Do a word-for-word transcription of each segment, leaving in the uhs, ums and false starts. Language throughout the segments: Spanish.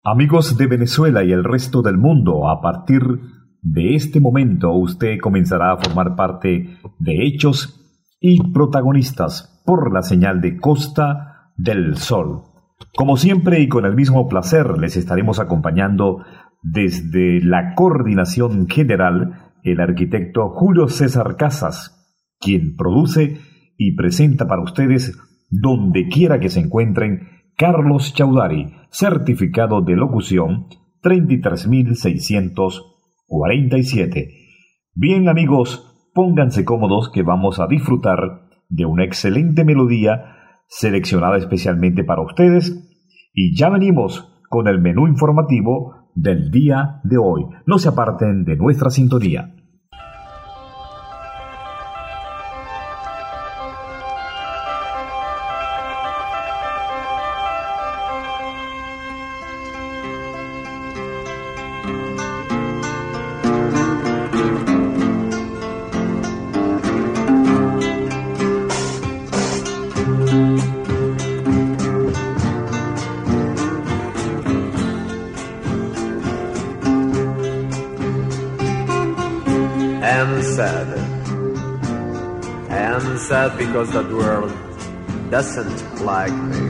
Amigos de Venezuela y el resto del mundo, a partir de este momento usted comenzará a formar parte de Hechos y Protagonistas por la señal de Costa del Sol. Como siempre y con el mismo placer, les estaremos acompañando desde la coordinación general el arquitecto Julio César Casas, quien produce y presenta para ustedes, donde quiera que se encuentren, Carlos Chaudhary, certificado de locución treinta y tres mil seiscientos cuarenta y siete. Bien, amigos, pónganse cómodos que vamos a disfrutar de una excelente melodía seleccionada especialmente para ustedes y ya venimos con el menú informativo del día de hoy. No se aparten de nuestra sintonía. Because the world doesn't like me.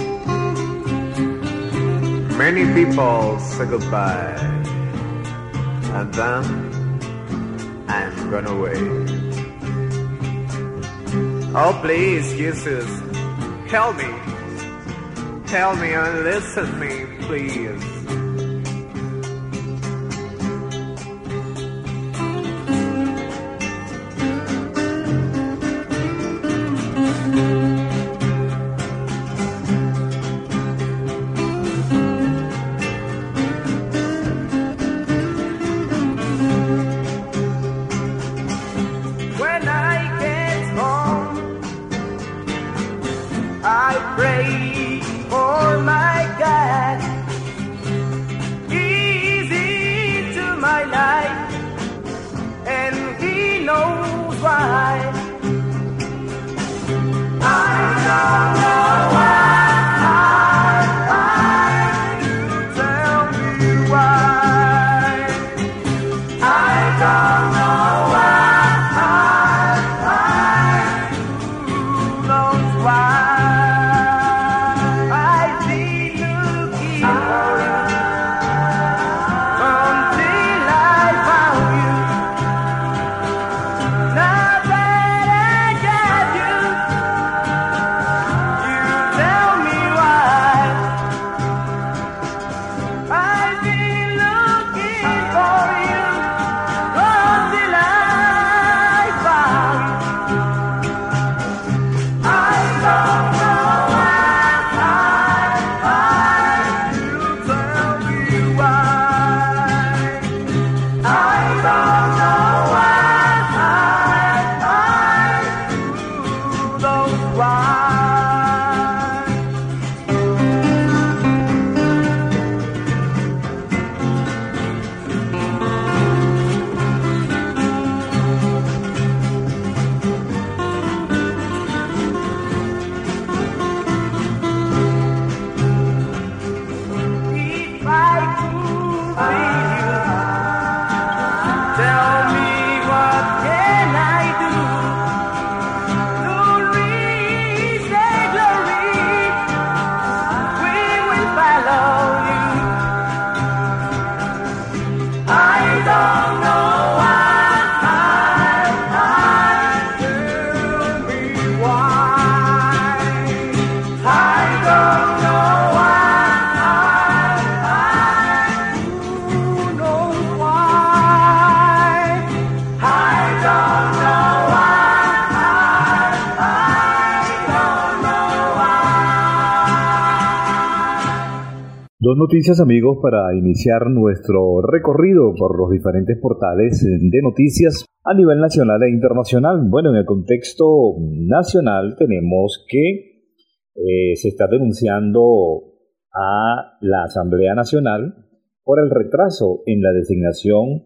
Many people say goodbye, and then I'm gonna wait. Oh please, Jesus, help me, help me and listen to me, please. Dos noticias, amigos, para iniciar nuestro recorrido por los diferentes portales de noticias a nivel nacional e internacional. Bueno, en el contexto nacional tenemos que eh, se está denunciando a la Asamblea Nacional por el retraso en la designación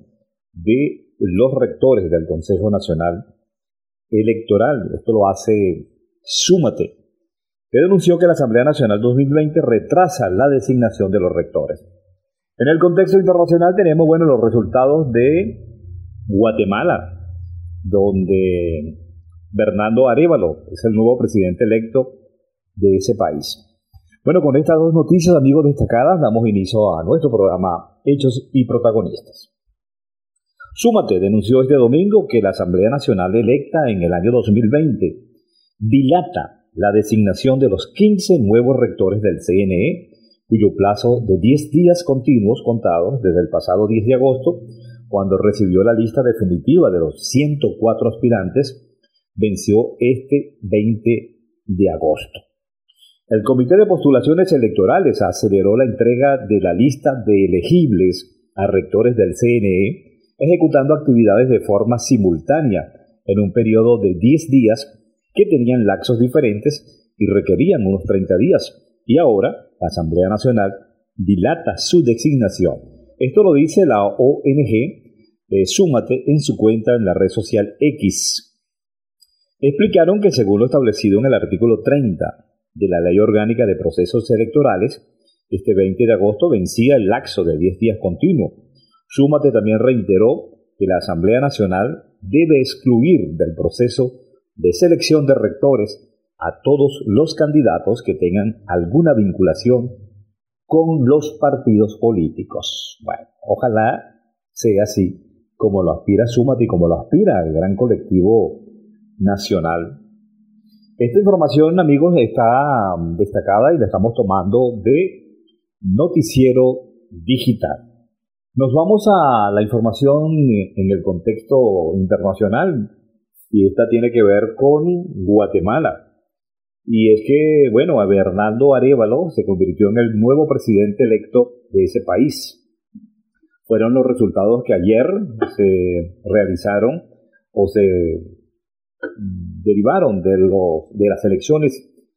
de los rectores del Consejo Nacional Electoral. Esto lo hace Súmate. que denunció que la Asamblea Nacional dos mil veinte retrasa la designación de los rectores. En el contexto internacional tenemos, bueno, los resultados de Guatemala, donde Bernardo Arévalo es el nuevo presidente electo de ese país. Bueno, con estas dos noticias, amigos, destacadas, damos inicio a nuestro programa Hechos y Protagonistas. Súmate denunció este domingo que la Asamblea Nacional electa en el año dos mil veinte dilata la designación de los quince nuevos rectores del C N E, cuyo plazo de diez días continuos contados desde el pasado diez de agosto, cuando recibió la lista definitiva de los ciento cuatro aspirantes, venció este veinte de agosto. El Comité de Postulaciones Electorales aceleró la entrega de la lista de elegibles a rectores del C N E, ejecutando actividades de forma simultánea en un periodo de diez días que tenían lapsos diferentes y requerían unos treinta días. Y ahora la Asamblea Nacional dilata su designación. Esto lo dice la O N G eh, Súmate en su cuenta en la red social X. Explicaron que según lo establecido en el artículo treinta de la Ley Orgánica de Procesos Electorales, este veinte de agosto vencía el lapso de diez días continuo. Súmate también reiteró que la Asamblea Nacional debe excluir del proceso de selección de rectores a todos los candidatos que tengan alguna vinculación con los partidos políticos. Bueno, ojalá sea así como lo aspira Súmate y como lo aspira el gran colectivo nacional. Esta información, amigos, está destacada y la estamos tomando de Noticiero Digital. Nos vamos a la información en el contexto internacional y esta tiene que ver con Guatemala. Y es que, bueno, Bernardo Arévalo se convirtió en el nuevo presidente electo de ese país. Fueron los resultados que ayer se realizaron o se derivaron de, los, de las elecciones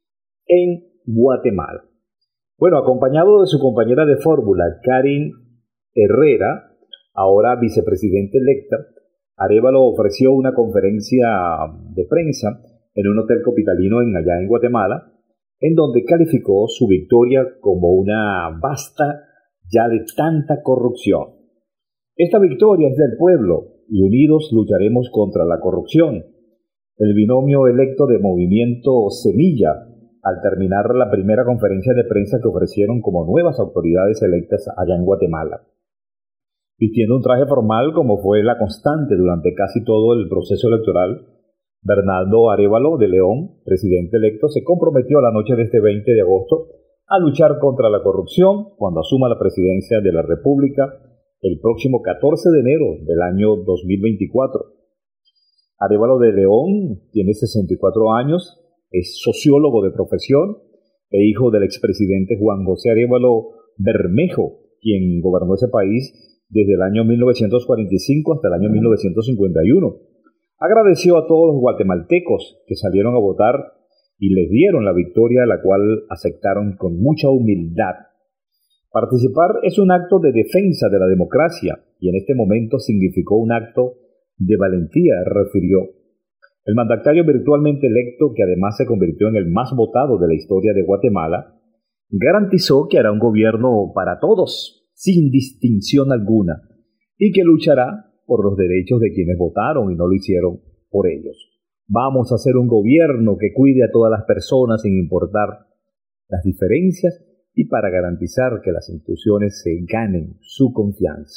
en Guatemala. Bueno, acompañado de su compañera de fórmula, Karin Herrera, ahora vicepresidente electa, Arévalo ofreció una conferencia de prensa en un hotel capitalino en, allá en Guatemala, en donde calificó su victoria como una basta ya de tanta corrupción. Esta victoria es del pueblo y unidos lucharemos contra la corrupción. El binomio electo de Movimiento Semilla, al terminar la primera conferencia de prensa que ofrecieron como nuevas autoridades electas allá en Guatemala. Vistiendo un traje formal como fue la constante durante casi todo el proceso electoral, Bernardo Arévalo de León, presidente electo, se comprometió la noche de este veinte de agosto a luchar contra la corrupción cuando asuma la presidencia de la República el próximo catorce de enero del año dos mil veinticuatro. Arévalo de León tiene sesenta y cuatro años, es sociólogo de profesión e hijo del expresidente Juan José Arévalo Bermejo, quien gobernó ese país desde el año mil novecientos cuarenta y cinco hasta el año mil novecientos cincuenta y uno. Agradeció a todos los guatemaltecos que salieron a votar y les dieron la victoria, la cual aceptaron con mucha humildad. Participar es un acto de defensa de la democracia y en este momento significó un acto de valentía, refirió. El mandatario virtualmente electo, que además se convirtió en el más votado de la historia de Guatemala, garantizó que hará un gobierno para todos, sin distinción alguna, y que luchará por los derechos de quienes votaron y no lo hicieron por ellos. Vamos a hacer un gobierno que cuide a todas las personas sin importar las diferencias y para garantizar que las instituciones se ganen su confianza.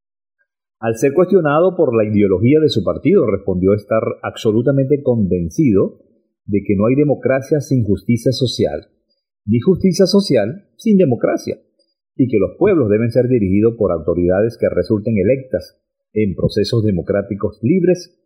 Al ser cuestionado por la ideología de su partido, respondió estar absolutamente convencido de que no hay democracia sin justicia social, ni justicia social sin democracia, y que los pueblos deben ser dirigidos por autoridades que resulten electas en procesos democráticos libres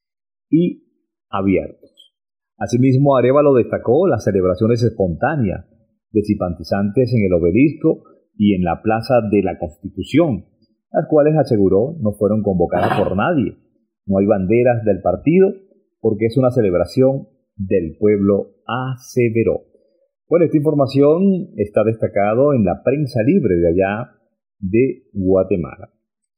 y abiertos. Asimismo, Arévalo destacó las celebraciones espontáneas de simpatizantes en el Obelisco y en la Plaza de la Constitución, las cuales, aseguró, no fueron convocadas por nadie. No hay banderas del partido porque es una celebración del pueblo, aseveró. Bueno, esta información está destacado en la prensa libre de allá de Guatemala.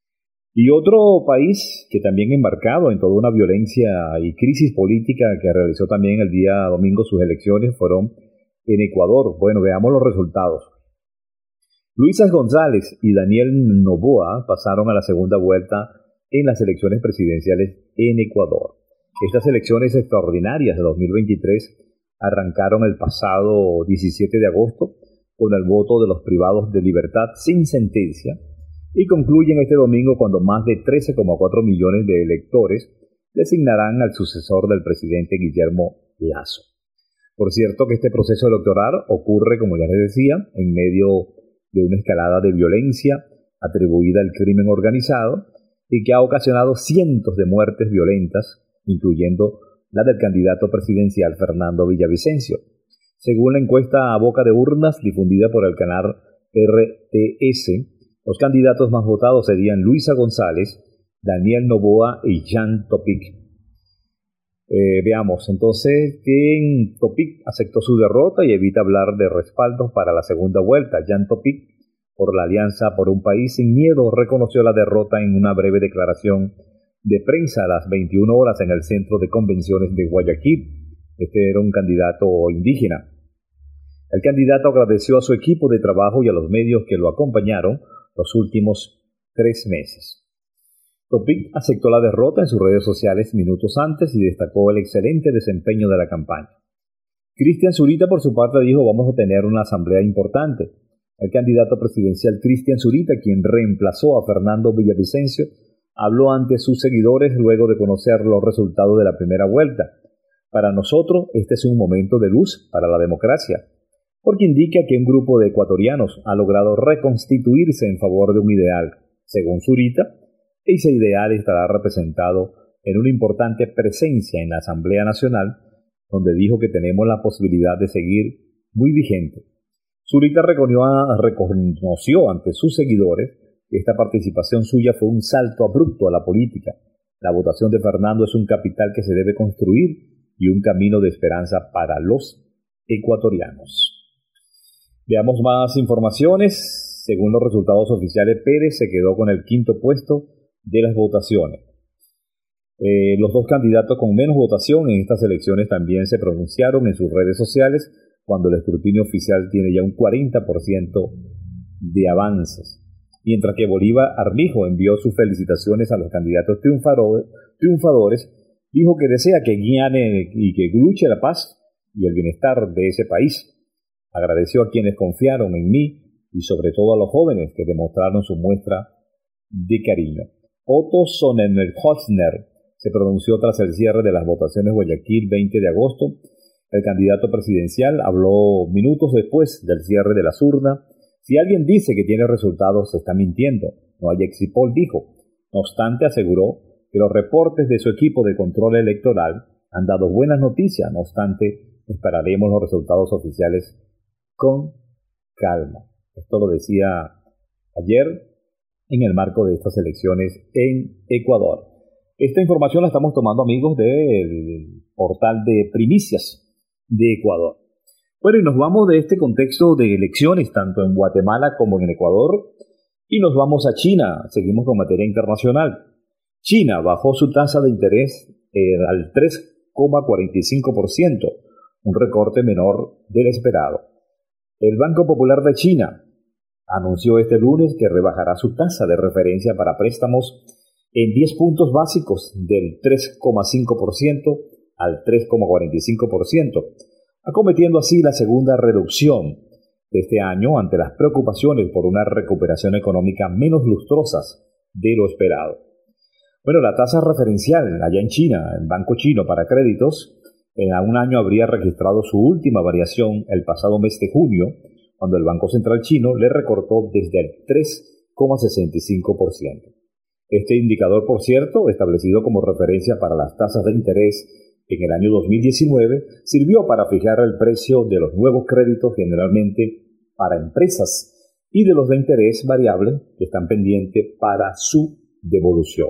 Y otro país que también embarcado en toda una violencia y crisis política que realizó también el día domingo sus elecciones fueron En Ecuador, bueno, veamos los resultados. Luisa González y Daniel Noboa pasaron a la segunda vuelta en las elecciones presidenciales en Ecuador. Estas elecciones extraordinarias de dos mil veintitrés arrancaron el pasado diecisiete de agosto con el voto de los privados de libertad sin sentencia y concluyen este domingo cuando más de trece coma cuatro millones de electores designarán al sucesor del presidente Guillermo Lasso. Por cierto que este proceso electoral ocurre, como ya les decía, en medio de una escalada de violencia atribuida al crimen organizado y que ha ocasionado cientos de muertes violentas, incluyendo la del candidato presidencial Fernando Villavicencio. Según la encuesta a boca de urnas difundida por el canal R T S, los candidatos más votados serían Luisa González, Daniel Noboa y Jan Topic. Eh, veamos, entonces, que Topic aceptó su derrota y evita hablar de respaldos para la segunda vuelta. Jan Topic, por la Alianza por un País Sin Miedo, reconoció la derrota en una breve declaración de prensa a las veintiuna horas en el Centro de Convenciones de Guayaquil. Este era un candidato indígena. El candidato agradeció a su equipo de trabajo y a los medios que lo acompañaron los últimos tres meses. Topic aceptó la derrota en sus redes sociales minutos antes y destacó el excelente desempeño de la campaña. Cristian Zurita, por su parte, dijo: vamos a tener una asamblea importante. El candidato presidencial Cristian Zurita, quien reemplazó a Fernando Villavicencio, habló ante sus seguidores luego de conocer los resultados de la primera vuelta. Para nosotros, este es un momento de luz para la democracia, porque indica que un grupo de ecuatorianos ha logrado reconstituirse en favor de un ideal. Según Zurita, ese ideal estará representado en una importante presencia en la Asamblea Nacional, donde dijo que tenemos la posibilidad de seguir muy vigente. Zurita reconoció ante sus seguidores que esta participación suya fue un salto abrupto a la política. La votación de Fernando es un capital que se debe construir y un camino de esperanza para los ecuatorianos. Veamos más informaciones. Según los resultados oficiales, Pérez se quedó con el quinto puesto de las votaciones. Eh, los dos candidatos con menos votación en estas elecciones también se pronunciaron en sus redes sociales, cuando el escrutinio oficial tiene ya un cuarenta por ciento de avances. Mientras que Bolívar Armijo envió sus felicitaciones a los candidatos triunfadores, dijo que desea que gane y que luche la paz y el bienestar de ese país. Agradeció a quienes confiaron en mí y sobre todo a los jóvenes que demostraron su muestra de cariño. Otto Sonnenhöfner se pronunció tras el cierre de las votaciones Guayaquil veinte de agosto. El candidato presidencial habló minutos después del cierre de las urnas. Si alguien dice que tiene resultados, se está mintiendo. No hay exipol, dijo. No obstante, aseguró que los reportes de su equipo de control electoral han dado buenas noticias. No obstante, esperaremos los resultados oficiales con calma. Esto lo decía ayer en el marco de estas elecciones en Ecuador. Esta información la estamos tomando, amigos, del portal de Primicias de Ecuador. Bueno, y nos vamos de este contexto de elecciones, tanto en Guatemala como en Ecuador, y nos vamos a China. Seguimos con materia internacional. China bajó su tasa de interés eh, al tres coma cuarenta y cinco por ciento, un recorte menor del esperado. El Banco Popular de China anunció este lunes que rebajará su tasa de referencia para préstamos en diez puntos básicos, del tres coma cinco por ciento al tres coma cuarenta y cinco por ciento, acometiendo así la segunda reducción de este año ante las preocupaciones por una recuperación económica menos lustrosas de lo esperado. Bueno, la tasa referencial allá en China, el Banco Chino para Créditos, en un año habría registrado su última variación el pasado mes de junio, cuando el Banco Central Chino le recortó desde el tres coma sesenta y cinco por ciento. Este indicador, por cierto, establecido como referencia para las tasas de interés en el año dos mil diecinueve, sirvió para fijar el precio de los nuevos créditos, generalmente para empresas, y de los de interés variable que están pendientes para su devolución.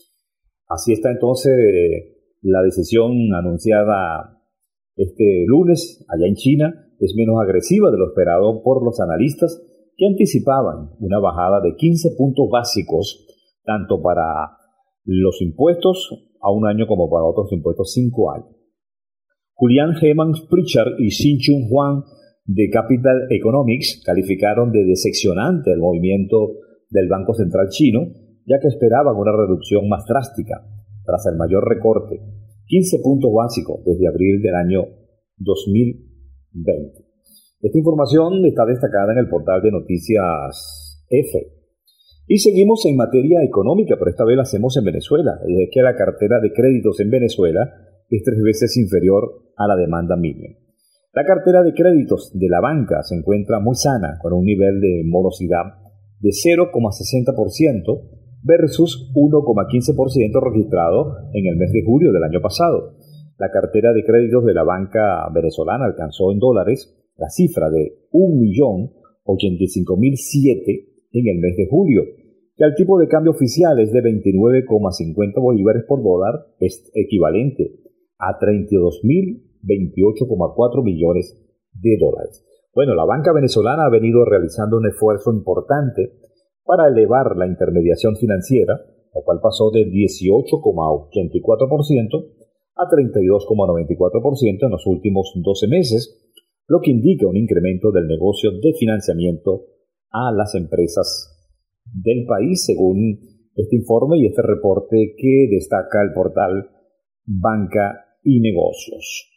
Así está entonces eh, la decisión anunciada este lunes allá en China. Es menos agresiva de lo esperado por los analistas, que anticipaban una bajada de quince puntos básicos tanto para los impuestos a un año como para otros impuestos cinco años. Julian Heman Pritchard y Xin Chun Huang de Capital Economics calificaron de decepcionante el movimiento del Banco Central chino, ya que esperaban una reducción más drástica tras el mayor recorte, quince puntos básicos desde abril del año dos mil veinte. Esta información está destacada en el portal de Noticias F. Y seguimos en materia económica, pero esta vez la hacemos en Venezuela. Y es que la cartera de créditos en Venezuela es tres veces inferior a la demanda mínima. La cartera de créditos de la banca se encuentra muy sana, con un nivel de morosidad de cero coma sesenta por ciento versus uno coma quince por ciento registrado en el mes de julio del año pasado. La cartera de créditos de la banca venezolana alcanzó en dólares la cifra de un millón ochenta y cinco mil siete en el mes de julio, que al tipo de cambio oficial es de veintinueve coma cincuenta bolívares por dólar, es equivalente a treinta y dos mil veintiocho coma cuatro millones de dólares. Bueno, la banca venezolana ha venido realizando un esfuerzo importante para elevar la intermediación financiera, la cual pasó de dieciocho coma ochenta y cuatro por ciento a treinta y dos coma noventa y cuatro por ciento en los últimos doce meses, lo que indica un incremento del negocio de financiamiento a las empresas del país, según este informe y este reporte que destaca el portal Banca y Negocios.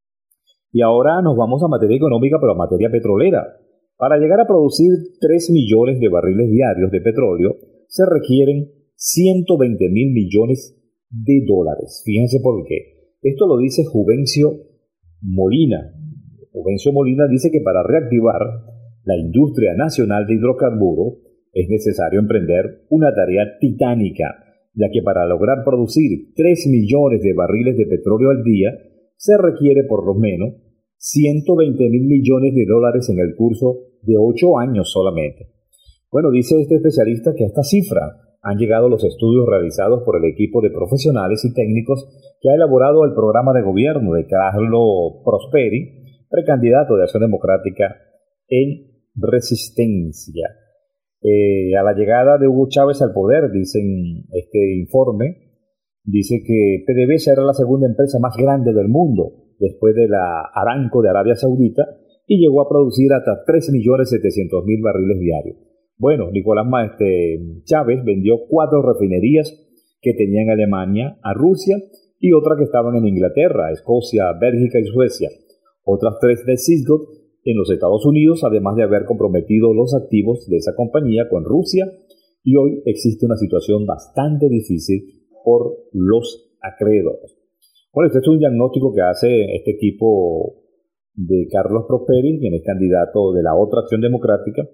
Y ahora nos vamos a materia económica, pero a materia petrolera. Para llegar a producir tres millones de barriles diarios de petróleo, se requieren ciento veinte mil millones de dólares. Fíjense por qué. Esto lo dice Juvencio Molina. Juvencio Molina dice que para reactivar la industria nacional de hidrocarburos es necesario emprender una tarea titánica, ya que para lograr producir tres millones de barriles de petróleo al día, se requiere por lo menos ciento veinte mil millones de dólares en el curso de ocho años solamente. Bueno, dice este especialista que a esta cifra han llegado los estudios realizados por el equipo de profesionales y técnicos que ha elaborado el programa de gobierno de Carlos Prosperi, precandidato de Acción Democrática en Resistencia. Eh, a la llegada de Hugo Chávez al poder, dicen este informe, dice que PDVSA era la segunda empresa más grande del mundo, después de la Aramco de Arabia Saudita, y llegó a producir hasta tres millones setecientos mil barriles diarios. Bueno, Nicolás este, Chávez vendió cuatro refinerías que tenía en Alemania a Rusia y otras que estaban en Inglaterra, Escocia, Bélgica y Suecia. Otras tres de Sysgod en los Estados Unidos, además de haber comprometido los activos de esa compañía con Rusia, y hoy existe una situación bastante difícil por los acreedores. Bueno, este es un diagnóstico que hace este equipo de Carlos Prosperi, quien es candidato de la otra Acción Democrática,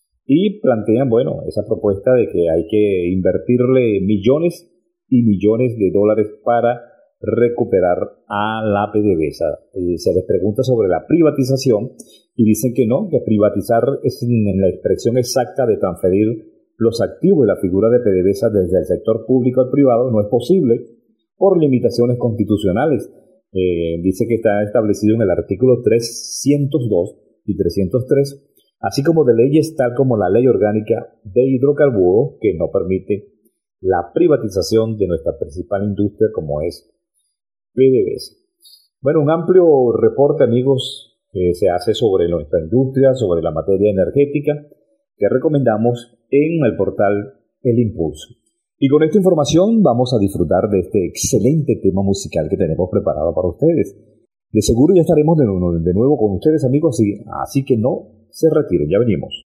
y plantean, bueno, esa propuesta de que hay que invertirle millones y millones de dólares para recuperar a la PDVSA. Eh, se les pregunta sobre la privatización y dicen que no, que privatizar es en la expresión exacta de transferir los activos de la figura de PDVSA desde el sector público al privado. No es posible por limitaciones constitucionales. Eh, dice que está establecido en el artículo trescientos dos y trescientos tres, así como de leyes tal como la Ley Orgánica de Hidrocarburos, que no permite la privatización de nuestra principal industria como es PDVSA. Bueno, un amplio reporte, amigos, que se hace sobre nuestra industria, sobre la materia energética, que recomendamos en el portal El Impulso. Y con esta información vamos a disfrutar de este excelente tema musical que tenemos preparado para ustedes. De seguro ya estaremos de nuevo, de nuevo con ustedes, amigos, así que no se retiren, ya venimos.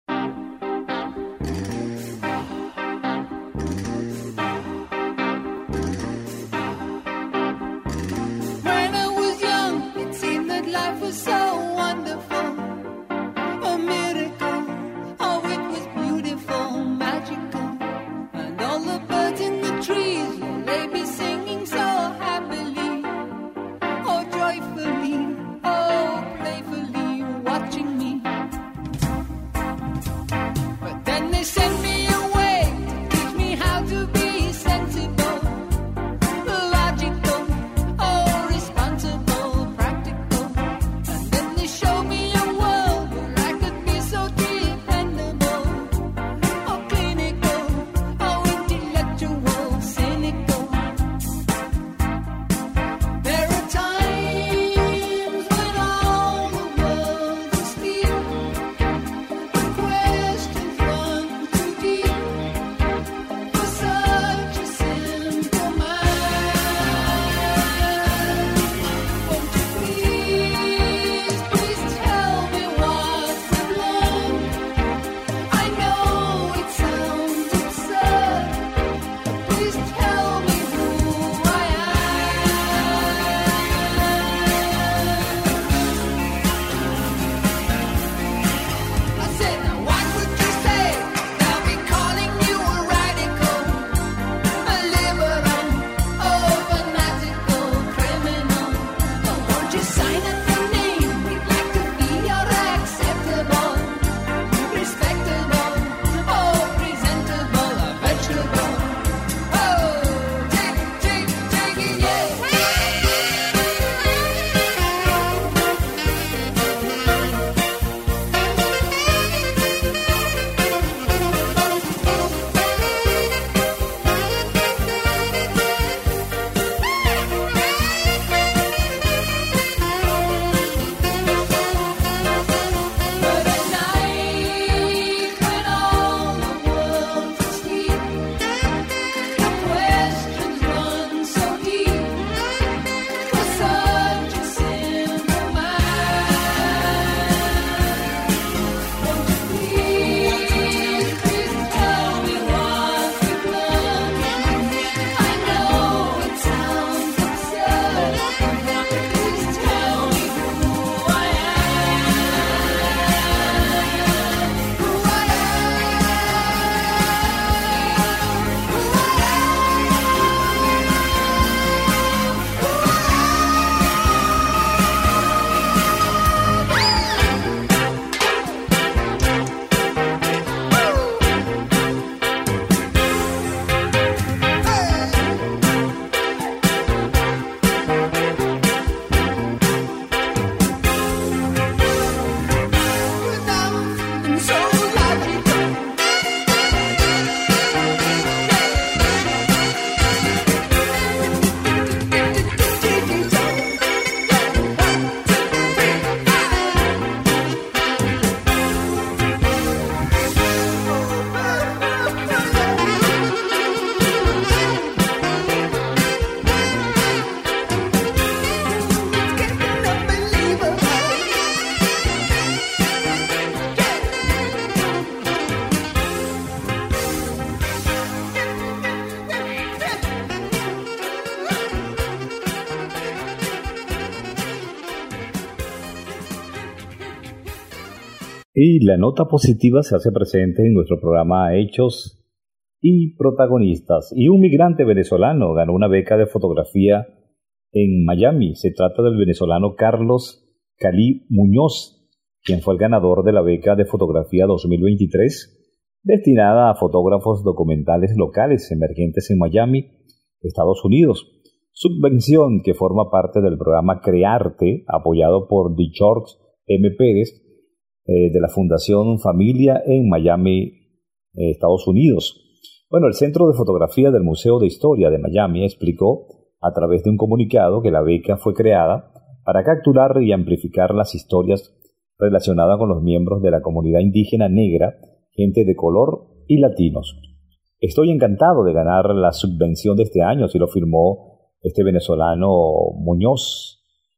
Y la nota positiva se hace presente en nuestro programa Hechos y Protagonistas. Y un migrante venezolano ganó una beca de fotografía en Miami. Se trata del venezolano Carlos Cali Muñoz, quien fue el ganador de la beca de fotografía dos mil veintitrés, destinada a fotógrafos documentales locales emergentes en Miami, Estados Unidos. Subvención que forma parte del programa Crearte, apoyado por D. George M. Pérez, eh, de la Fundación Familia en Miami, eh, Estados Unidos. Bueno, el Centro de Fotografía del Museo de Historia de Miami explicó a través de un comunicado que la beca fue creada para capturar y amplificar las historias relacionadas con los miembros de la comunidad indígena negra, gente de color y latinos. Estoy encantado de ganar la subvención de este año, así lo firmó este venezolano Muñoz.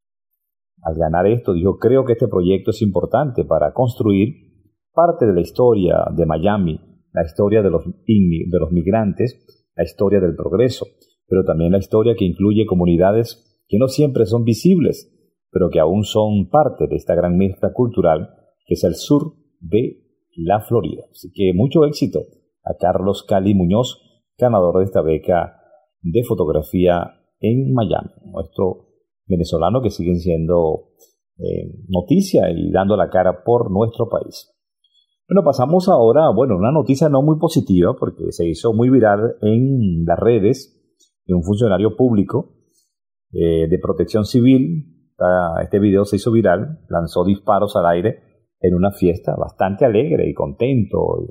Al ganar esto, dijo, creo que este proyecto es importante para construir parte de la historia de Miami, la historia de los, de los migrantes, la historia del progreso, pero también la historia que incluye comunidades que no siempre son visibles, pero que aún son parte de esta gran mezcla cultural que es el sur de la Florida. Así que mucho éxito a Carlos Cali Muñoz, ganador de esta beca de fotografía en Miami. Nuestro venezolano que siguen siendo eh, noticia y dando la cara por nuestro país. Bueno, pasamos ahora, bueno, una noticia no muy positiva porque se hizo muy viral en las redes de un funcionario público eh, de protección civil. Este video se hizo viral, lanzó disparos al aire en una fiesta bastante alegre y contento.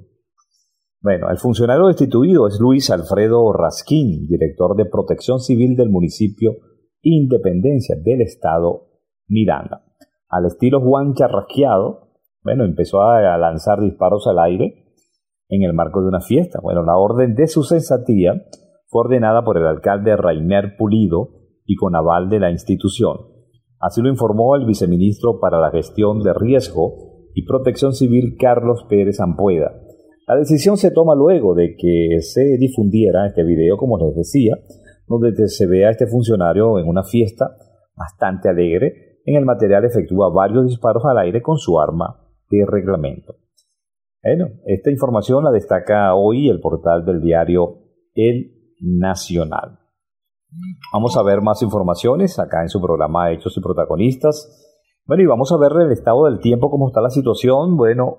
Bueno, el funcionario destituido es Luis Alfredo Rasquín, director de protección civil del municipio Independencia del estado Miranda. Al estilo Juan Charrasqueado, bueno, empezó a lanzar disparos al aire en el marco de una fiesta. Bueno, la orden de su cesantía fue ordenada por el alcalde Rainer Pulido y con aval de la institución. Así lo informó el viceministro para la gestión de riesgo y protección civil Carlos Pérez Ampueda. La decisión se toma luego de que se difundiera este video, como les decía, donde se ve a este funcionario en una fiesta bastante alegre. En el material efectúa varios disparos al aire con su arma de reglamento. Bueno, esta información la destaca hoy el portal del diario El Nacional. Vamos a ver más informaciones acá en su programa Hechos y Protagonistas. Bueno, y vamos a ver el estado del tiempo, cómo está la situación. Bueno,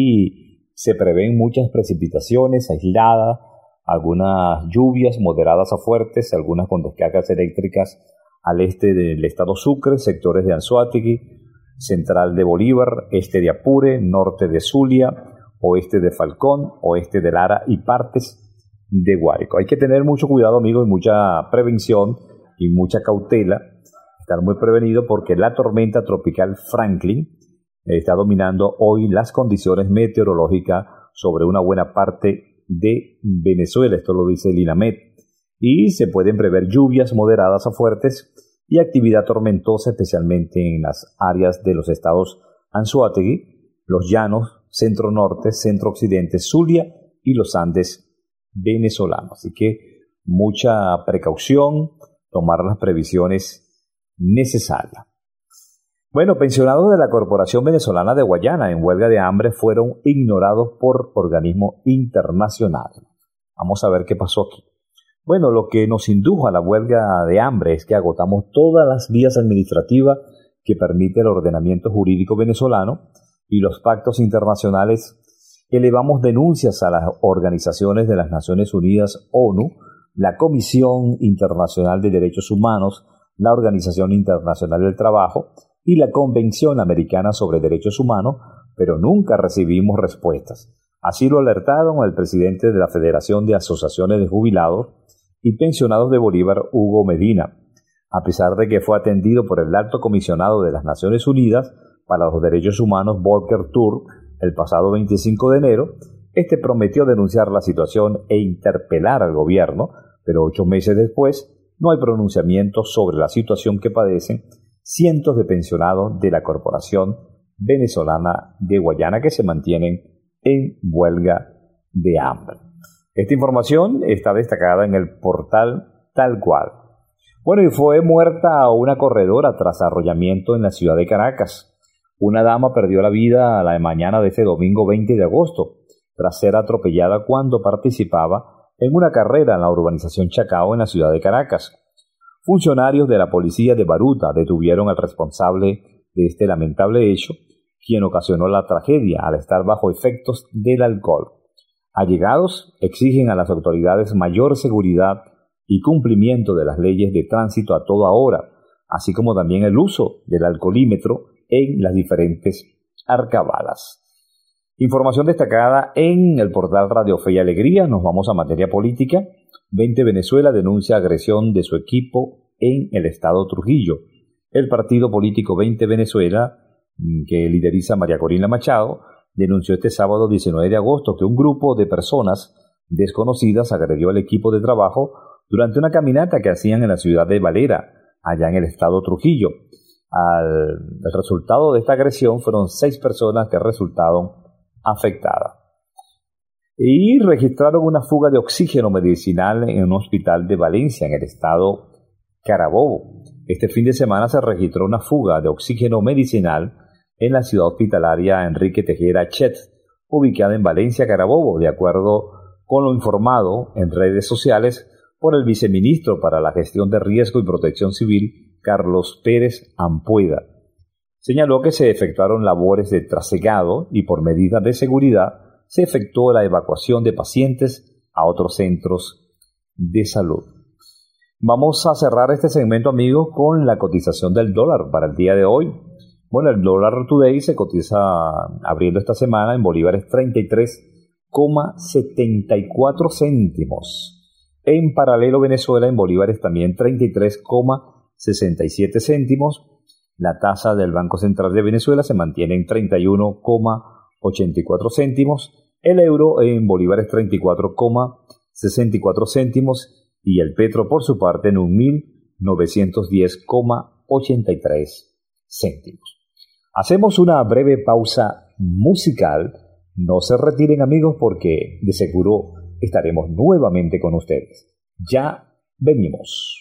hoy se prevén muchas precipitaciones aisladas, algunas lluvias moderadas a fuertes, algunas con descargas eléctricas al este del estado Sucre, sectores de Anzoátegui, central de Bolívar, este de Apure, norte de Zulia, oeste de Falcón, oeste de Lara y partes de Guárico. Hay que tener mucho cuidado, amigos, y mucha prevención y mucha cautela, estar muy prevenido porque la tormenta tropical Franklin está dominando hoy las condiciones meteorológicas sobre una buena parte de Venezuela. Esto lo dice el INAMED. Y se pueden prever lluvias moderadas a fuertes y actividad tormentosa, especialmente en las áreas de los estados Anzoátegui, los Llanos, Centro Norte, Centro Occidente, Zulia y los Andes venezolanos. Así que mucha precaución, tomar las previsiones necesarias. Bueno, pensionados de la Corporación Venezolana de Guayana en huelga de hambre fueron ignorados por organismos internacionales. Vamos a ver qué pasó aquí. Bueno, lo que nos indujo a la huelga de hambre es que agotamos todas las vías administrativas que permite el ordenamiento jurídico venezolano y los pactos internacionales. Elevamos denuncias a las organizaciones de las Naciones Unidas, ONU, la Comisión Internacional de Derechos Humanos, la Organización Internacional del Trabajo y la Convención Americana sobre Derechos Humanos, pero nunca recibimos respuestas. Así lo alertaron el presidente de la Federación de Asociaciones de Jubilados y Pensionados de Bolívar, Hugo Medina. A pesar de que fue atendido por el Alto Comisionado de las Naciones Unidas para los Derechos Humanos, Volker Turk, el pasado veinticinco de enero, este prometió denunciar la situación e interpelar al gobierno, pero ocho meses después no hay pronunciamiento sobre la situación que padecen cientos de pensionados de la Corporación Venezolana de Guayana que se mantienen en huelga de hambre. Esta información está destacada en el portal Tal Cual. Bueno, y fue muerta una corredora tras arrollamiento en la ciudad de Caracas. Una dama perdió la vida a la mañana de este domingo veinte de agosto, tras ser atropellada cuando participaba en una carrera en la urbanización Chacao en la ciudad de Caracas. Funcionarios de la policía de Baruta detuvieron al responsable de este lamentable hecho, quien ocasionó la tragedia al estar bajo efectos del alcohol. Allegados exigen a las autoridades mayor seguridad y cumplimiento de las leyes de tránsito a toda hora, así como también el uso del alcoholímetro en las diferentes arcabalas. Información destacada en el portal Radio Fe y Alegría. Nos vamos a materia política. veinte Venezuela denuncia agresión de su equipo en el estado Trujillo. El partido político veinte Venezuela, que lideriza María Corina Machado, denunció este sábado diecinueve de agosto que un grupo de personas desconocidas agredió al equipo de trabajo durante una caminata que hacían en la ciudad de Valera, allá en el estado Trujillo. Al, el resultado de esta agresión fueron seis personas que resultaron afectadas. Y registraron una fuga de oxígeno medicinal en un hospital de Valencia, en el estado Carabobo. Este fin de semana se registró una fuga de oxígeno medicinal en la ciudad hospitalaria Enrique Tejera Chet, ubicada en Valencia, Carabobo, de acuerdo con lo informado en redes sociales por el viceministro para la Gestión de Riesgo y Protección Civil, Carlos Pérez Ampueda. Señaló que se efectuaron labores de trasegado y por medidas de seguridad se efectuó la evacuación de pacientes a otros centros de salud. Vamos a cerrar este segmento, amigos, con la cotización del dólar para el día de hoy. Bueno, el dólar today se cotiza abriendo esta semana en bolívares treinta y tres coma setenta y cuatro céntimos. En paralelo, Venezuela en bolívares también treinta y tres coma sesenta y siete céntimos. La tasa del Banco Central de Venezuela se mantiene en treinta y uno coma ochenta y cuatro céntimos. El euro en bolívares treinta y cuatro coma sesenta y cuatro céntimos y el petro por su parte en un mil novecientos diez coma ochenta y tres céntimos. Hacemos una breve pausa musical. No se retiren, amigos, porque de seguro estaremos nuevamente con ustedes. Ya venimos.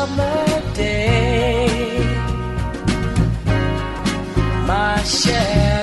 Summer day, my share.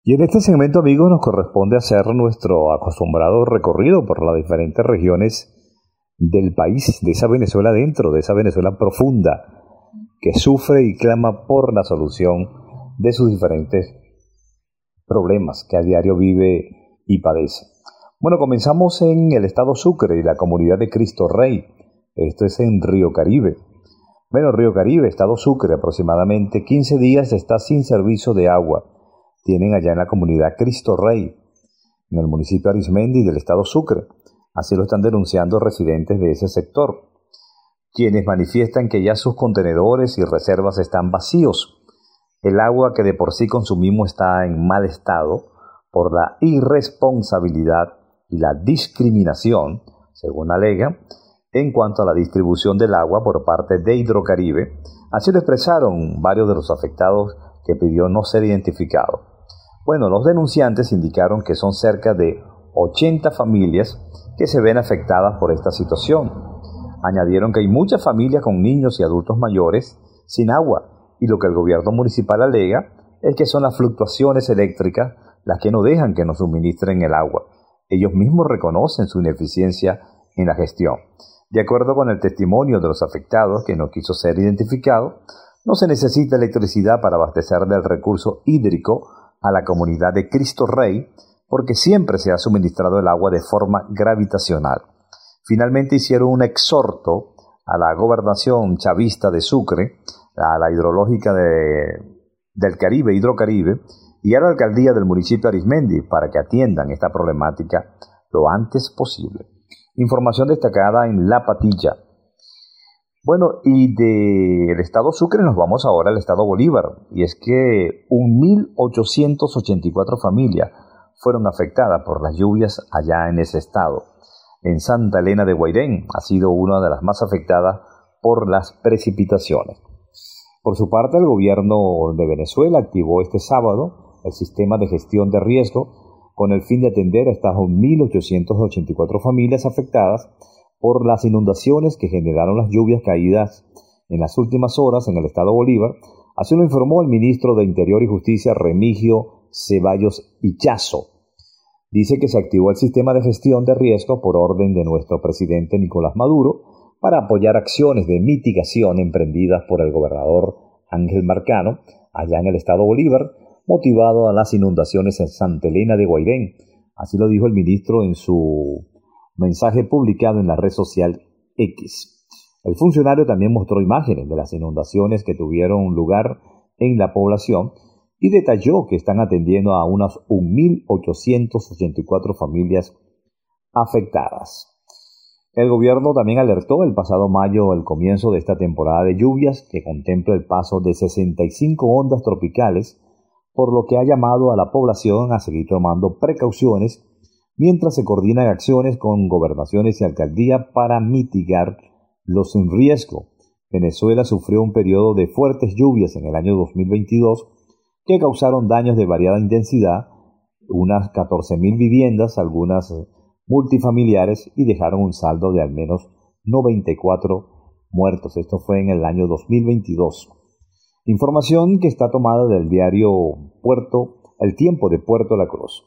Y en este segmento, amigos, nos corresponde hacer nuestro acostumbrado recorrido por las diferentes regiones del país, de esa Venezuela dentro, de esa Venezuela profunda, que sufre y clama por la solución de sus diferentes problemas que a diario vive y padece. Bueno, comenzamos en el estado Sucre y la comunidad de Cristo Rey. Esto es en Río Caribe. Bueno, Río Caribe, estado Sucre, aproximadamente quince días está sin servicio de agua. Tienen allá en la comunidad Cristo Rey, en el municipio Arismendi del estado Sucre. Así lo están denunciando residentes de ese sector, quienes manifiestan que ya sus contenedores y reservas están vacíos. El agua que de por sí consumimos está en mal estado por la irresponsabilidad y la discriminación, según alega, en cuanto a la distribución del agua por parte de Hidrocaribe. Así lo expresaron varios de los afectados que pidió no ser identificado. Bueno, los denunciantes indicaron que son cerca de ochenta familias que se ven afectadas por esta situación. Añadieron que hay muchas familias con niños y adultos mayores sin agua, y lo que el gobierno municipal alega es que son las fluctuaciones eléctricas las que no dejan que nos suministren el agua. Ellos mismos reconocen su ineficiencia en la gestión. De acuerdo con el testimonio de los afectados, que no quiso ser identificado, no se necesita electricidad para abastecer del recurso hídrico a la comunidad de Cristo Rey, porque siempre se ha suministrado el agua de forma gravitacional. Finalmente hicieron un exhorto a la gobernación chavista de Sucre, a la hidrológica de, del Caribe, Hidrocaribe, y a la alcaldía del municipio Arismendi para que atiendan esta problemática lo antes posible. Información destacada en La Patilla. Bueno, y del estado Sucre nos vamos ahora al estado Bolívar, y es que mil ochocientas ochenta y cuatro familias fueron afectadas por las lluvias allá en ese estado. En Santa Elena de Guairén ha sido una de las más afectadas por las precipitaciones. Por su parte, el gobierno de Venezuela activó este sábado el sistema de gestión de riesgo con el fin de atender a estas mil ochocientas ochenta y cuatro familias afectadas por las inundaciones que generaron las lluvias caídas en las últimas horas en el estado Bolívar. Así lo informó el ministro de Interior y Justicia, Remigio Ceballos Ichazo. Dice que se activó el sistema de gestión de riesgo por orden de nuestro presidente Nicolás Maduro para apoyar acciones de mitigación emprendidas por el gobernador Ángel Marcano allá en el estado Bolívar, motivado a las inundaciones en Santa Elena de Guairén. Así lo dijo el ministro en su mensaje publicado en la red social X. El funcionario también mostró imágenes de las inundaciones que tuvieron lugar en la población y detalló que están atendiendo a unas mil ochocientas ochenta y cuatro familias afectadas. El gobierno también alertó el pasado mayo el comienzo de esta temporada de lluvias que contempla el paso de sesenta y cinco ondas tropicales, por lo que ha llamado a la población a seguir tomando precauciones mientras se coordinan acciones con gobernaciones y alcaldías para mitigar los riesgos. Venezuela sufrió un periodo de fuertes lluvias en el año dos mil veintidós que causaron daños de variada intensidad, unas catorce mil viviendas, algunas multifamiliares, y dejaron un saldo de al menos noventa y cuatro muertos. Esto fue en el año dos mil veintidós. Información que está tomada del diario Puerto, El Tiempo de Puerto La Cruz.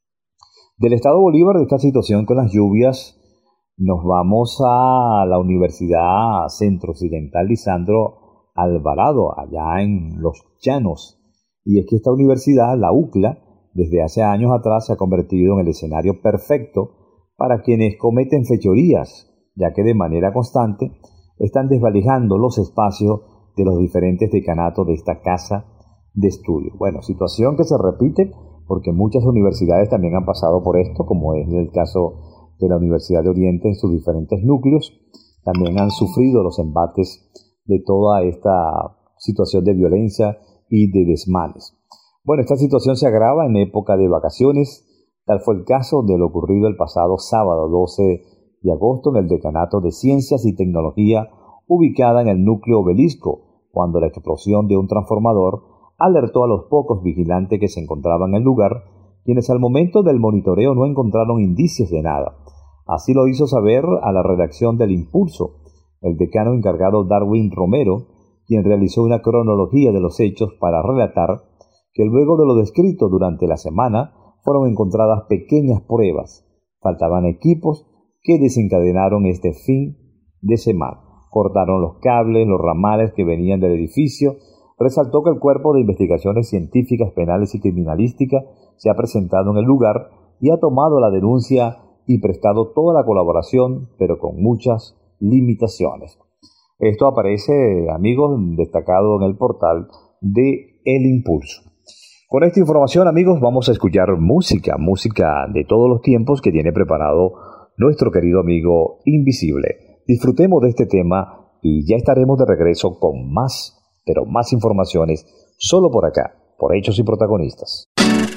Del estado Bolívar, de esta situación con las lluvias, nos vamos a la Universidad Centro-Occidental Lisandro Alvarado, allá en Los Llanos. Y es que esta universidad, la UCLA, desde hace años atrás se ha convertido en el escenario perfecto para quienes cometen fechorías, ya que de manera constante están desvalijando los espacios de los diferentes decanatos de esta casa de estudio. Bueno, situación que se repite porque muchas universidades también han pasado por esto, como es el caso de la Universidad de Oriente en sus diferentes núcleos. También han sufrido los embates de toda esta situación de violencia y de desmanes. Bueno, esta situación se agrava en época de vacaciones. Tal fue el caso de lo ocurrido el pasado sábado doce de agosto en el Decanato de Ciencias y Tecnología, ubicada en el núcleo Obelisco, cuando la explosión de un transformador alertó a los pocos vigilantes que se encontraban en el lugar, quienes al momento del monitoreo no encontraron indicios de nada. Así lo hizo saber a la redacción del Impulso el decano encargado Darwin Romero, quien realizó una cronología de los hechos para relatar que luego de lo descrito durante la semana fueron encontradas pequeñas pruebas. Faltaban equipos que desencadenaron este fin de semana. Cortaron los cables, los ramales que venían del edificio. Resaltó que el Cuerpo de Investigaciones Científicas, Penales y Criminalísticas se ha presentado en el lugar y ha tomado la denuncia y prestado toda la colaboración, pero con muchas limitaciones. Esto aparece, amigos, destacado en el portal de El Impulso. Con esta información, amigos, vamos a escuchar música, música de todos los tiempos que tiene preparado nuestro querido amigo Invisible. Disfrutemos de este tema y ya estaremos de regreso con más, pero más informaciones, solo por acá, por Hechos y Protagonistas.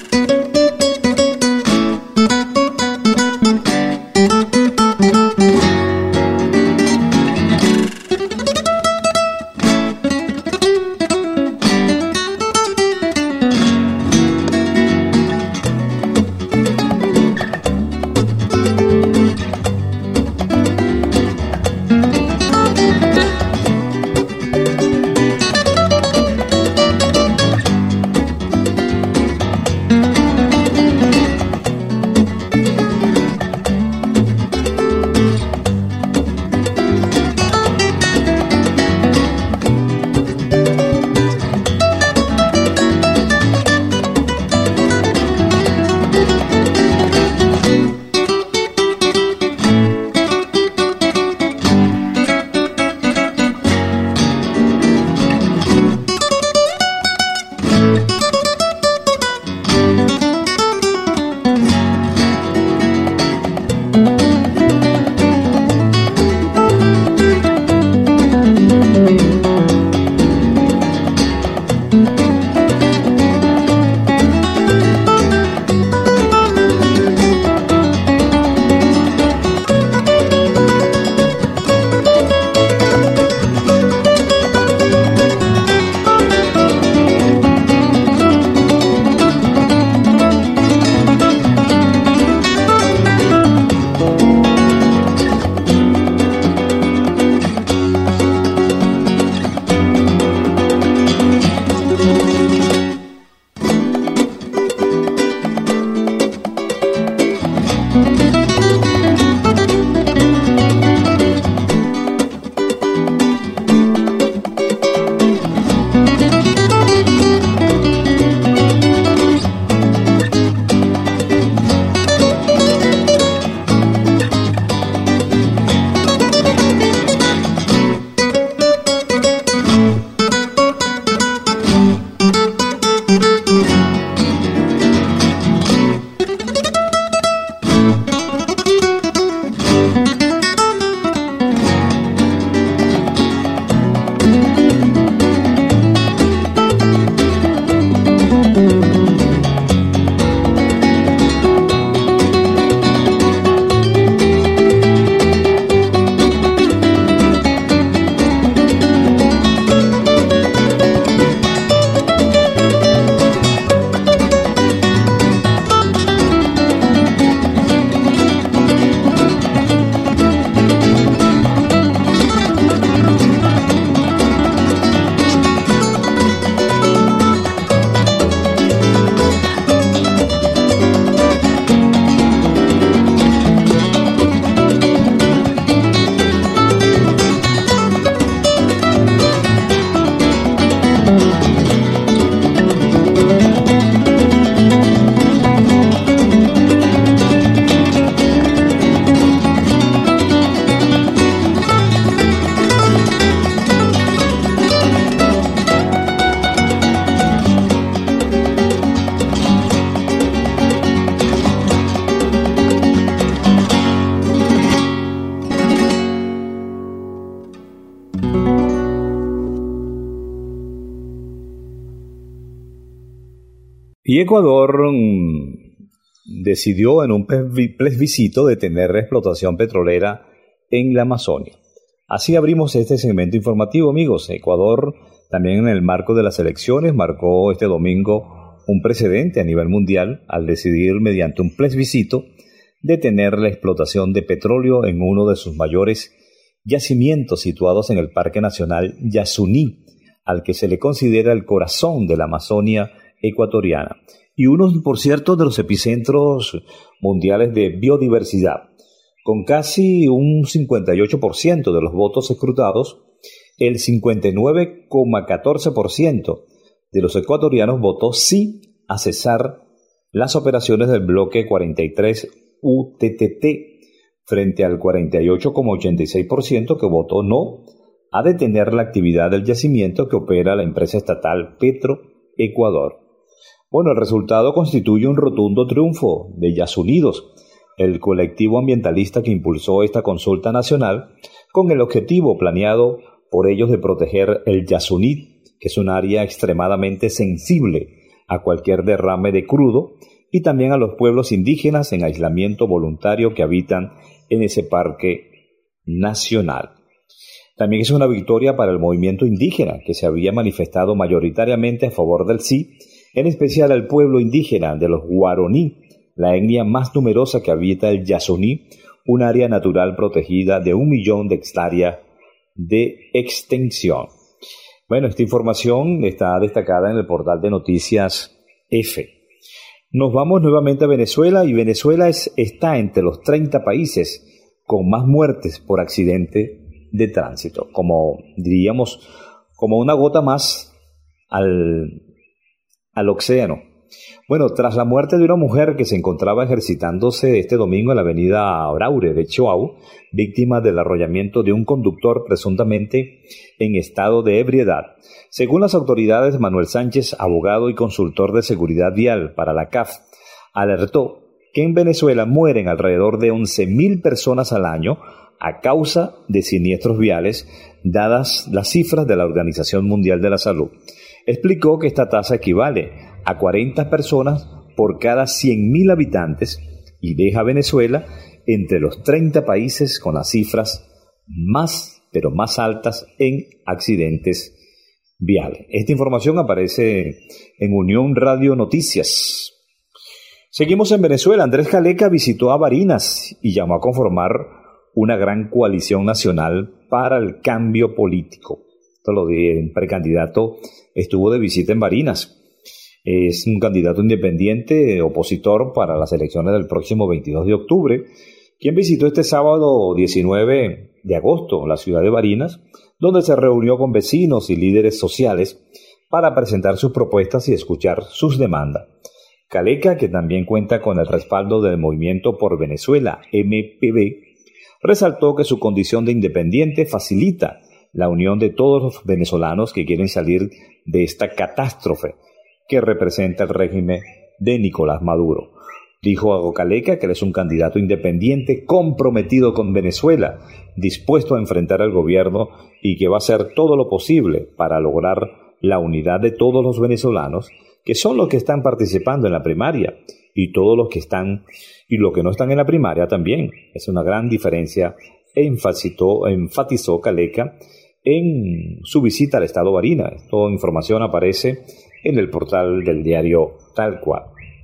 Y Ecuador mmm, decidió en un plebiscito detener la explotación petrolera en la Amazonia. Así abrimos este segmento informativo, amigos. Ecuador, también en el marco de las elecciones, marcó este domingo un precedente a nivel mundial al decidir mediante un plebiscito detener la explotación de petróleo en uno de sus mayores yacimientos situados en el Parque Nacional Yasuní, al que se le considera el corazón de la Amazonia ecuatoriana y uno, por cierto, de los epicentros mundiales de biodiversidad. Con casi un cincuenta y ocho por ciento de los votos escrutados, el cincuenta y nueve coma catorce por ciento de los ecuatorianos votó sí a cesar las operaciones del bloque cuarenta y tres U T T T, frente al cuarenta y ocho coma ochenta y seis por ciento que votó no a detener la actividad del yacimiento que opera la empresa estatal Petroecuador. Bueno, el resultado constituye un rotundo triunfo de Yasunidos, el colectivo ambientalista que impulsó esta consulta nacional con el objetivo planeado por ellos de proteger el Yasuní, que es un área extremadamente sensible a cualquier derrame de crudo, y también a los pueblos indígenas en aislamiento voluntario que habitan en ese parque nacional. También es una victoria para el movimiento indígena, que se había manifestado mayoritariamente a favor del sí, en especial al pueblo indígena de los Guaroní, la etnia más numerosa que habita el Yasuní, un área natural protegida de un millón de hectáreas de extensión. Bueno, esta información está destacada en el portal de Noticias F. Nos vamos nuevamente a Venezuela y Venezuela es, está entre los treinta países con más muertes por accidente de tránsito, como diríamos, como una gota más al, al océano. Bueno, tras la muerte de una mujer que se encontraba ejercitándose este domingo en la avenida Abraure de Choau, víctima del arrollamiento de un conductor presuntamente en estado de ebriedad, según las autoridades, Manuel Sánchez, abogado y consultor de seguridad vial para la C A F, alertó que en Venezuela mueren alrededor de once mil personas al año a causa de siniestros viales, dadas las cifras de la Organización Mundial de la Salud. Explicó que esta tasa equivale a cuarenta personas por cada cien mil habitantes y deja a Venezuela entre los treinta países con las cifras más, pero más altas en accidentes viales. Esta información aparece en Unión Radio Noticias. Seguimos en Venezuela. Andrés Caleca visitó a Barinas y llamó a conformar una gran coalición nacional para el cambio político. Esto lo dije, el precandidato estuvo de visita en Barinas. Es un candidato independiente, opositor para las elecciones del próximo veintidós de octubre, quien visitó este sábado diecinueve de agosto la ciudad de Barinas, donde se reunió con vecinos y líderes sociales para presentar sus propuestas y escuchar sus demandas. Caleca, que también cuenta con el respaldo del Movimiento por Venezuela, M P B, resaltó que su condición de independiente facilita la unión de todos los venezolanos que quieren salir de esta catástrofe que representa el régimen de Nicolás Maduro. Dijo a Caleca que él es un candidato independiente comprometido con Venezuela, dispuesto a enfrentar al gobierno y que va a hacer todo lo posible para lograr la unidad de todos los venezolanos, que son los que están participando en la primaria, y todos los que están y los que no están en la primaria también. Es una gran diferencia, enfatizó, enfatizó Caleca en su visita al estado Barinas. Toda información aparece en el portal del diario Tal Cual.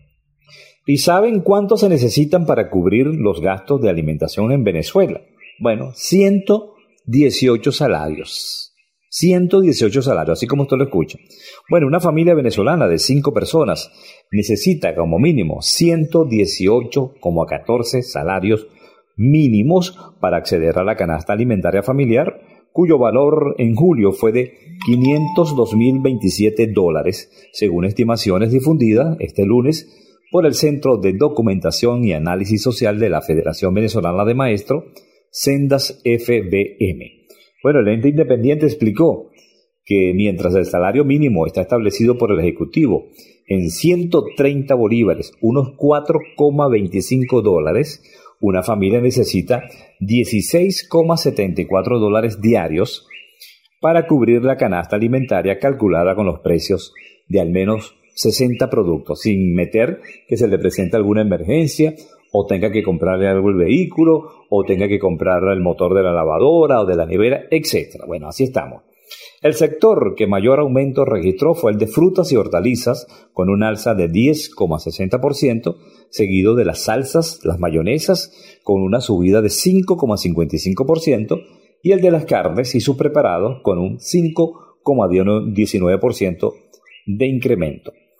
¿Y saben cuánto se necesitan para cubrir los gastos de alimentación en Venezuela? Bueno, ciento dieciocho salarios. ciento dieciocho salarios, así como usted lo escucha. Bueno, una familia venezolana de cinco personas necesita como mínimo ciento dieciocho coma catorce salarios mínimos para acceder a la canasta alimentaria familiar, cuyo valor en julio fue de quinientos dos mil veintisiete dólares, según estimaciones difundidas este lunes por el Centro de Documentación y Análisis Social de la Federación Venezolana de Maestros, Sendas F B M. Bueno, el ente independiente explicó que mientras el salario mínimo está establecido por el Ejecutivo en ciento treinta bolívares, unos cuatro coma veinticinco dólares, una familia necesita dieciséis coma setenta y cuatro dólares diarios para cubrir la canasta alimentaria calculada con los precios de al menos sesenta productos, sin meter que se le presente alguna emergencia o tenga que comprarle algo el vehículo o tenga que comprar el motor de la lavadora o de la nevera, etcétera. Bueno, así estamos. El sector que mayor aumento registró fue el de frutas y hortalizas, con un alza de diez coma sesenta por ciento, seguido de las salsas, las mayonesas, con una subida de cinco coma cincuenta y cinco por ciento, y el de las carnes y sus preparados, con un cinco coma diecinueve por ciento de incremento.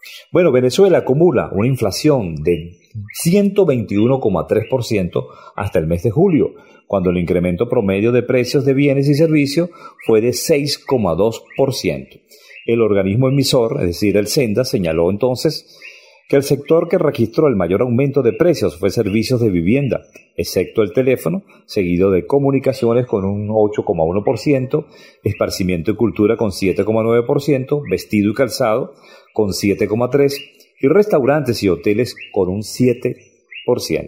Bueno, Venezuela acumula una inflación de ciento veintiuno coma tres por ciento hasta el mes de julio, cuando el incremento promedio de precios de bienes y servicios fue de seis coma dos por ciento. El organismo emisor, es decir, el SENDA, señaló entonces que el sector que registró el mayor aumento de precios fue servicios de vivienda, excepto el teléfono, seguido de comunicaciones con un ocho coma uno por ciento, esparcimiento y cultura con siete coma nueve por ciento, vestido y calzado con siete coma tres por ciento y restaurantes y hoteles con un siete por ciento.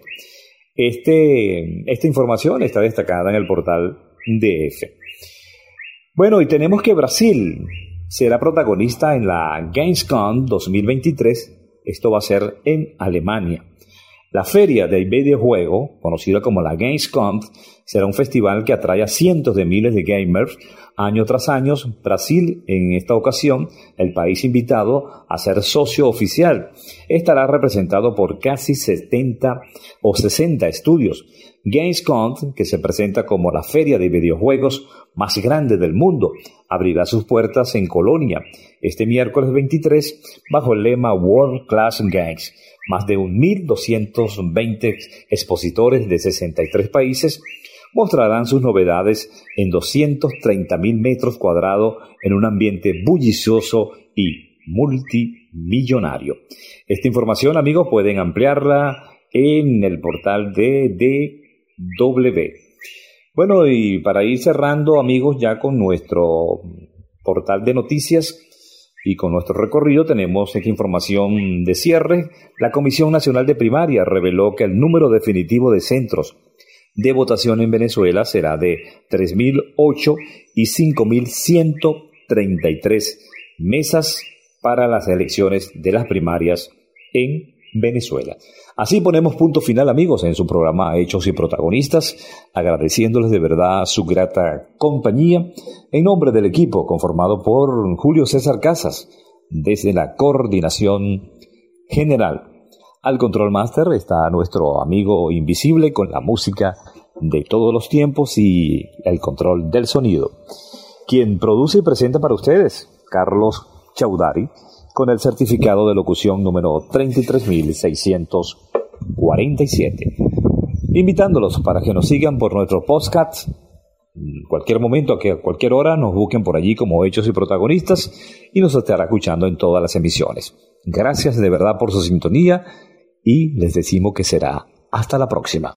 Este, esta información está destacada en el portal D F. Bueno, y tenemos que Brasil será protagonista en la Gamescom dos mil veintitrés. Esto va a ser en Alemania. La feria del videojuego, conocida como la Gamescom, será un festival que atrae a cientos de miles de gamers año tras año. Brasil, en esta ocasión, el país invitado a ser socio oficial, estará representado por casi setenta o sesenta estudios. Gamescom, que se presenta como la feria de videojuegos más grande del mundo, abrirá sus puertas en Colonia este miércoles veintitrés bajo el lema World Class Games. Más de mil doscientos veinte expositores de sesenta y tres países mostrarán sus novedades en doscientos treinta mil metros cuadrados en un ambiente bullicioso y multimillonario. Esta información, amigos, pueden ampliarla en el portal de D W. Bueno, y para ir cerrando, amigos, ya con nuestro portal de noticias y con nuestro recorrido, tenemos esta información de cierre. La Comisión Nacional de Primaria reveló que el número definitivo de centros de votación en Venezuela será de tres mil ocho y cinco mil ciento treinta y tres mesas para las elecciones de las primarias en Venezuela. Así ponemos punto final, amigos, en su programa Hechos y Protagonistas, agradeciéndoles de verdad su grata compañía en nombre del equipo conformado por Julio César Casas, desde la coordinación general. Al Control Master está nuestro amigo invisible con la música de todos los tiempos y el control del sonido. Quien produce y presenta para ustedes, Carlos Chaudhary, con el certificado de locución número treinta y tres mil seiscientos cuarenta y siete. Invitándolos para que nos sigan por nuestro podcast. En cualquier momento, a cualquier hora, nos busquen por allí como Hechos y Protagonistas y nos estará escuchando en todas las emisiones. Gracias de verdad por su sintonía y les decimos que será hasta la próxima.